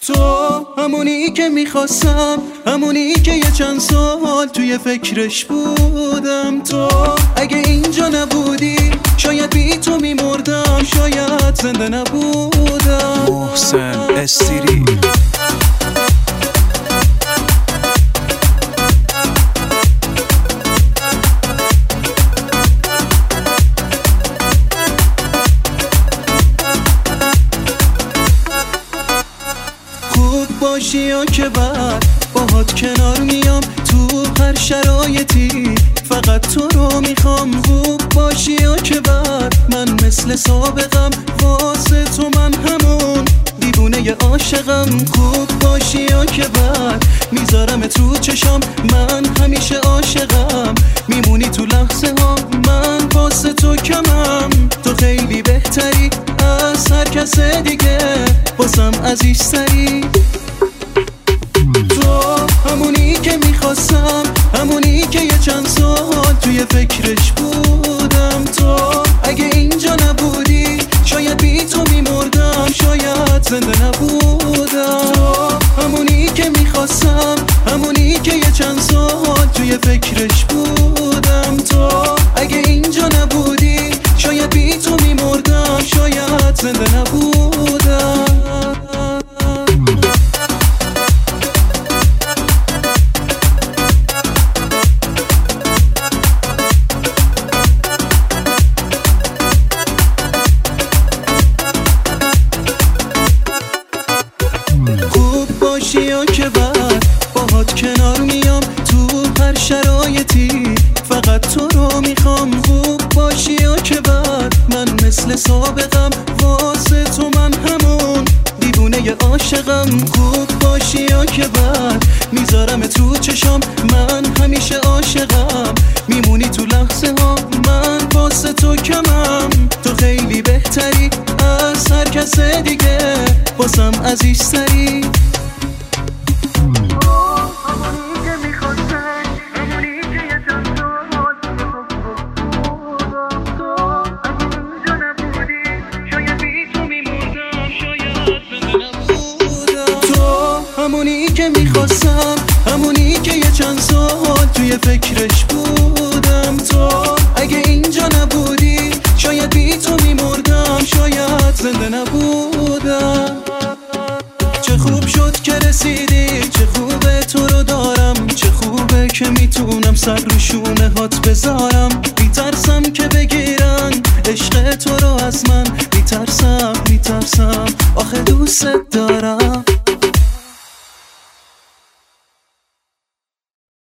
تو همونی که میخواستم، همونی که یه چند سال توی فکرش بودم. تو اگه اینجا نبودی شاید بی تو میمردم، شاید زنده نبودم. محسن استیری. باشی یا که بعد باهات کنار میام تو هر شرایطی، فقط تو رو میخوام. خوب باشی یا که بعد من مثل سابقم، واسه تو من همون دیوونه عاشقم. خوب باشی یا که بعد میذارم تو چشام، من همیشه عاشقم. میمونی تو لحظه ها، من واسه تو کمم. تو خیلی بهتری از هر کس دیگه، واسم عزیزتری. تو همونی که میخواستم، همونی که یه چند سال توی فکرش بودم. تو اگه اینجا نبودی شاید بی تو میمردم، شاید زنده نبودم. تو همونی که میخواستم، همونی که یه چند سال توی فکرش بودم. تو اگه اینجا نبودی شاید بی تو میمردم، شاید زنده نبودم. یا که بعد باهات کنار میام تو هر شرایطی، فقط تو رو میخوام. خوب باشی یا که بعد من مثل سابقم، واسه تو من همون دیوونه عاشقم. خوب باشی یا که بعد میذارم تو چشام، من همیشه عاشقم. میمونی تو لحظه ها، من واسه تو کمم. تو خیلی بهتری از هر کس دیگه، واسم عزیزتری. همونی که میخواستم، همونی که یه چند سال توی فکرش بودم. تو اگه اینجا نبودی شاید بی تو میمردم، شاید زنده نبودم. چه خوب شد که رسیدی، چه خوبه تو رو دارم. چه خوبه که میتونم سر رو شونه هات بذارم. میترسم که بگیرن عشق تو رو از من، میترسم آخه دوست دارم.